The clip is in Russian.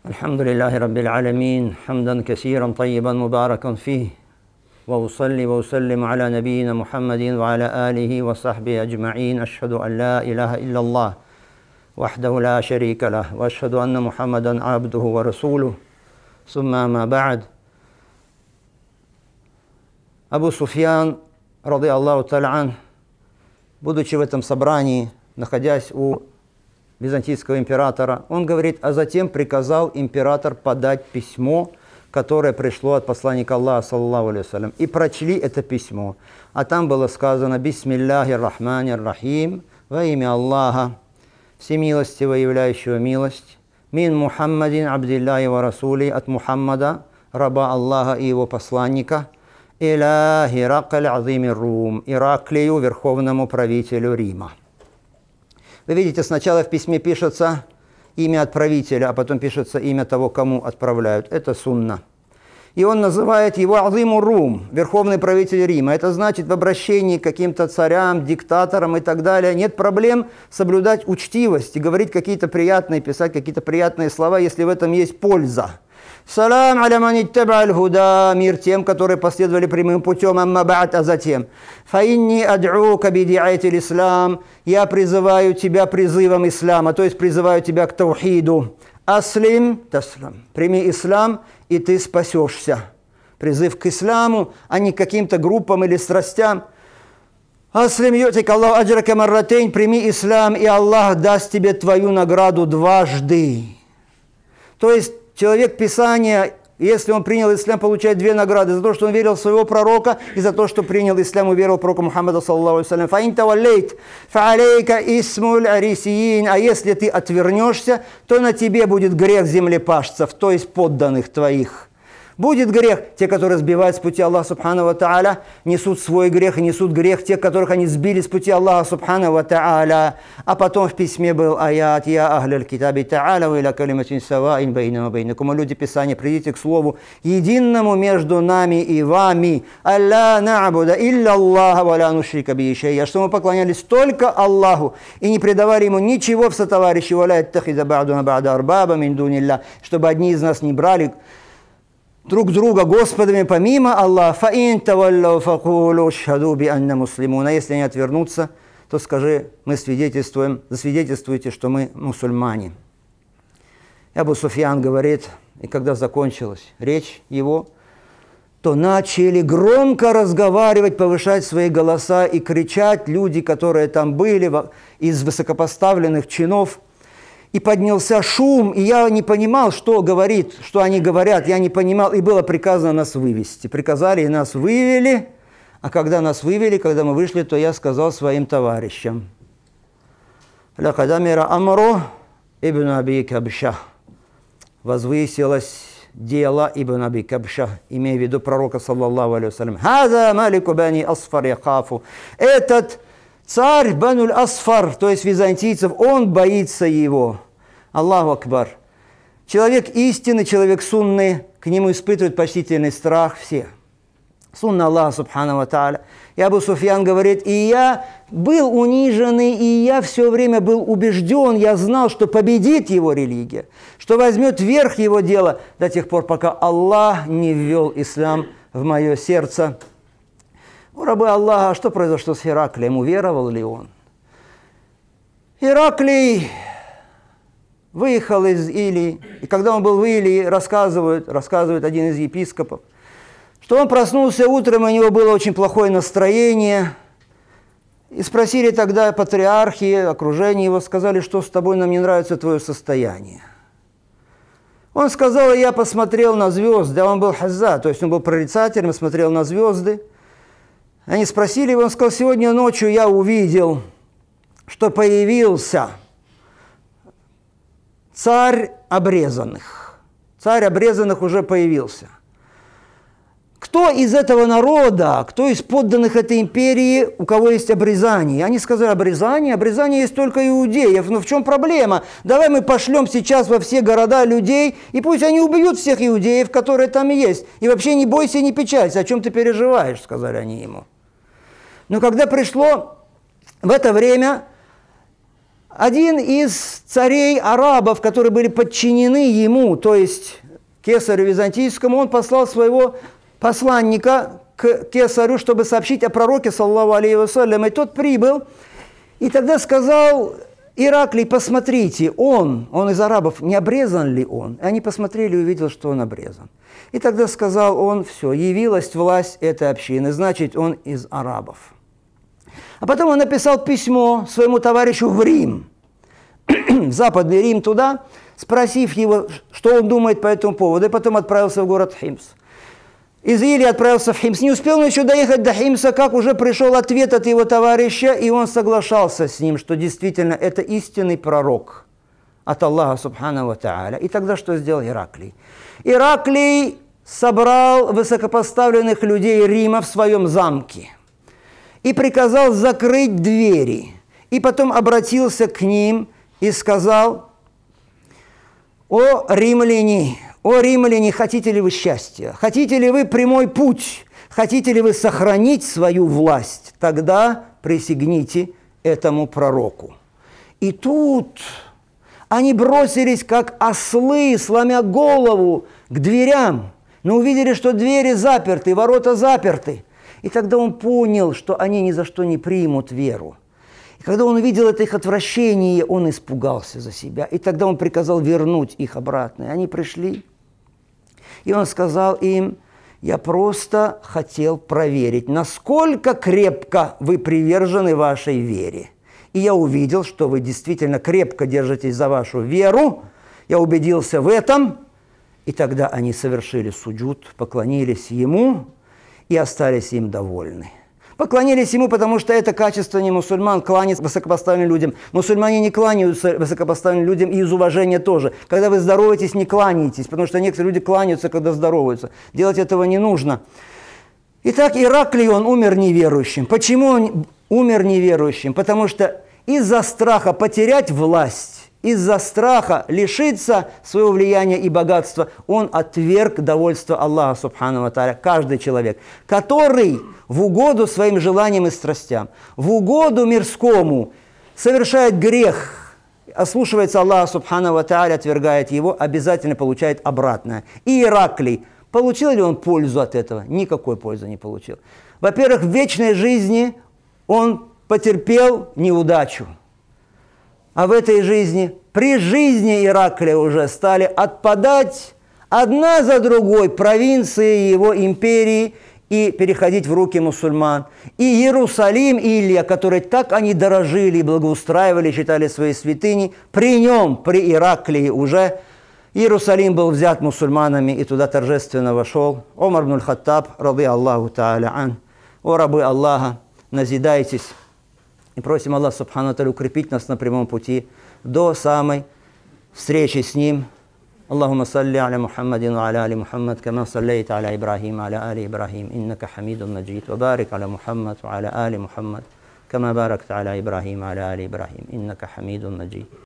الحمد لله رب العالمين حمدا كثيرا طيبا مباركا فيه وأصلي وأسلم على نبينا محمد وعلى آله وصحبه أجمعين أشهد أن لا إله إلا الله وحده لا شريك له وأشهد أن محمدا عبده ورسوله ثم ما بعد. Абу Суфьян, ради Аллаху та'аля, будучи в этом собрании, находясь у византийского императора, он говорит, а затем приказал император подать письмо, которое пришло от посланника Аллаха, саллаллаху алейхи вассалям, и прочли это письмо. А там было сказано: «Бисмиллахи рахмани рахим», во имя Аллаха, всемилостивого, являющего милость, «Мин Мухаммадин Абдиллахи ва Расули», от Мухаммада, раба Аллаха и его посланника, «Иля Хиракль азими Рум», Ираклию, верховному правителю Рима. Вы видите, сначала в письме пишется имя отправителя, а потом пишется имя того, кому отправляют. Это сунна. И он называет его Азиму Рум, верховный правитель Рима. Это значит, в обращении к каким-то царям, диктаторам и так далее нет проблем соблюдать учтивость и говорить какие-то приятные, писать какие-то приятные слова, если в этом есть польза. Салам аля ман иттаба аль-худа, мир тем, которые последовали прямым путем, амма ба'д, а затем. Фаинни ад'ука биди'ати ислам, я призываю тебя призывом ислама, то есть призываю тебя к таухиду. Аслим таслам, прими ислам, и ты спасешься. Призыв к исламу, а не к каким-то группам или страстям. Аслим ютик Аллаху аджрака марратейн, прими ислам, и Аллах даст тебе твою награду дважды. То есть человек Писания, если он принял ислам, получает две награды: за то, что он верил в своего пророка, и за то, что принял ислам и верил в пророка Мухаммада, саллаллаху алейхи вассалям. «Фаин таваллейт, фаалейка исмуль арисиин», а если ты отвернешься, то на тебе будет грех землепашцев, то есть подданных твоих. Будет грех. Те, которые сбивают с пути Аллаха субхану ва та'аля, несут свой грех и несут грех тех, которых они сбили с пути Аллаха субхану ва та'аля. А потом в письме был аят: «Я ахляль китаби та'аля ва иля калиматин саваин байна ва байнакум». Люди Писания, придите к слову единому между нами и вами. «Алла на'буда илля Аллаха ва ла нушрика бихи шай'а», что мы поклонялись только Аллаху и не предавали ему ничего в сотоварищи. «Ва ла яттахиза ба'дуна ба'да арбаба мин дунилля», чтобы одни из нас не брали друг друга господами помимо Аллаха. «Фаин таваллау факулу шхаду би анна муслимуна». Если они отвернутся, то скажи: мы свидетельствуем, засвидетельствуйте, что мы мусульмане. Абу Суфьян говорит, и когда закончилась речь его, то начали громко разговаривать, повышать свои голоса и кричать люди, которые там были, из высокопоставленных чинов. И поднялся шум, и я не понимал, что говорит, что они говорят, я не понимал, и было приказано нас вывести. Приказали, и нас вывели, а когда нас вывели, когда мы вышли, то я сказал своим товарищам: «Лакадамира амру ибн Аби Кабша». Возвысилось дело ибн Аби Кабша, имея в виду пророка, саллаллаху алейхи вассалям. «Хаза малику бани асфар яхафу». Этот царь Бануль Асфар, то есть византийцев, он боится его. Аллаху Акбар. Человек истины, человек сунны, к нему испытывают почтительный страх все. Сунна Аллаха субхану ва та'аля. И Абу Суфьян говорит: и я был униженный, и я все время был убежден, я знал, что победит его религия, что возьмет верх его дело до тех пор, пока Аллах не ввел ислам в мое сердце. У рабы Аллаха, что произошло с Ираклием? Уверовал ли он? Ираклий выехал из Илии, и когда он был в Илии, рассказывает один из епископов, что он проснулся утром, и у него было очень плохое настроение. И спросили тогда патриархи, окружение его, сказали: что с тобой, нам не нравится твое состояние. Он сказал: я посмотрел на звезды, а он был хазза, то есть он был прорицателем, смотрел на звезды. Они спросили его, он сказал: сегодня ночью я увидел, что появился царь обрезанных. Царь обрезанных уже появился. Кто из этого народа, кто из подданных этой империи, у кого есть обрезание? Они сказали: обрезание есть только иудеев. Но в чем проблема? Давай мы пошлем сейчас во все города людей, и пусть они убьют всех иудеев, которые там есть. И вообще не бойся и не печалься, о чем ты переживаешь, сказали они ему. Но когда пришло в это время, один из царей арабов, которые были подчинены ему, то есть кесарю византийскому, он послал своего посланника к кесарю, чтобы сообщить о пророке, саллаллаху алейхи вассалям, и тот прибыл, и тогда сказал: Ираклий, посмотрите, он из арабов, не обрезан ли он? И они посмотрели и увидели, что он обрезан. И тогда сказал он: все, явилась власть этой общины, значит, он из арабов. А потом он написал письмо своему товарищу в Рим, в Западный Рим туда, спросив его, что он думает по этому поводу, и потом отправился в город Химс. Из Илии отправился в Химс. Не успел он еще доехать до Химса, как уже пришел ответ от его товарища, и он соглашался с ним, что действительно это истинный пророк от Аллаха Субхану ва Тааля. И тогда что сделал Ираклий? Ираклий собрал высокопоставленных людей Рима в своем замке и приказал закрыть двери. И потом обратился к ним и сказал: «О римляне, хотите ли вы счастья? Хотите ли вы прямой путь? Хотите ли вы сохранить свою власть? Тогда присягните этому пророку». И тут они бросились, как ослы, сломя голову, к дверям, но увидели, что двери заперты, ворота заперты. И тогда он понял, что они ни за что не примут веру. И когда он увидел это их отвращение, он испугался за себя. И тогда он приказал вернуть их обратно. И они пришли. И он сказал им: я просто хотел проверить, насколько крепко вы привержены вашей вере. И я увидел, что вы действительно крепко держитесь за вашу веру. Я убедился в этом. И тогда они совершили суджуд, поклонились ему и остались им довольны. Поклонились ему, потому что это качество не мусульман, кланяться высокопоставленным людям. Мусульмане не кланяются высокопоставленным людям и из уважения тоже. Когда вы здороваетесь, не кланяйтесь, потому что некоторые люди кланяются, когда здороваются. Делать этого не нужно. Итак, Ираклий, он умер неверующим. Почему он умер неверующим? Потому что из-за страха потерять власть, из-за страха лишиться своего влияния и богатства, он отверг довольство Аллаха Субхану ва Тааля. Каждый человек, который в угоду своим желаниям и страстям, в угоду мирскому совершает грех, ослушивается Аллаха Субхану ва Тааля, отвергает его, обязательно получает обратное. И Ираклий, получил ли он пользу от этого? Никакой пользы не получил. Во-первых, в вечной жизни он потерпел неудачу. А в этой жизни, при жизни Ираклия уже стали отпадать одна за другой провинции его империи и переходить в руки мусульман. И Иерусалим, Илья, который так они дорожили и благоустраивали, считали своей святыней, при нем, при Ираклии уже Иерусалим был взят мусульманами, и туда торжественно вошел Умар ибн аль-Хаттаб, ради Аллаху та'аля ан. О рабы Аллаха, назидайтесь. И просим Аллаха Субхану ва Тааля укрепить нас на прямом пути до самой встречи с Ним. Аллахумма салли аля Мухаммадин ва аля али Мухаммад, кама саллейта аля Ибрахим ва аля али Ибрахим, иннака хамидун маджид, ва барик аля Мухаммад ва аля али Мухаммад, кама баракта аля Ибрахим ва аля али Ибрахим, иннака хамидун маджид.